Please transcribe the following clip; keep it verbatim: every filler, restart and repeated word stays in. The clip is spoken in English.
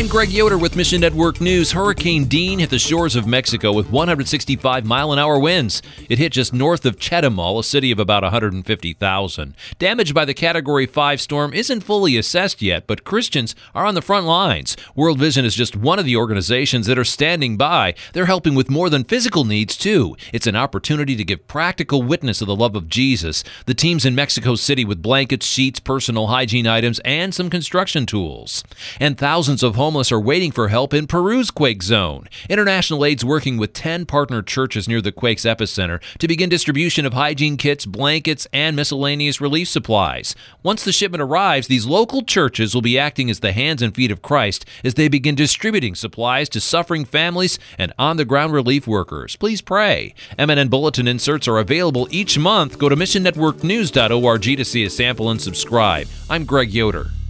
I'm Greg Yoder with Mission Network News. Hurricane Dean hit the shores of Mexico with one hundred sixty-five mile an hour winds. It hit just north of Chetumal, a city of about one hundred fifty thousand. Damage by the Category five storm isn't fully assessed yet, but Christians are on the front lines. World Vision is just one of the organizations that are standing by. They're helping with more than physical needs, too. It's an opportunity to give practical witness of the love of Jesus. The team's in Mexico City with blankets, sheets, personal hygiene items, and some construction tools. And thousands of homeless are waiting for help in Peru's quake zone. International Aid's working with ten partner churches near the quake's epicenter to begin distribution of hygiene kits, blankets, and miscellaneous relief supplies. Once the shipment arrives, these local churches will be acting as the hands and feet of Christ as they begin distributing supplies to suffering families and on-the-ground relief workers. Please pray. M N N Bulletin inserts are available each month. Go to mission network news dot org to see a sample and subscribe. I'm Greg Yoder.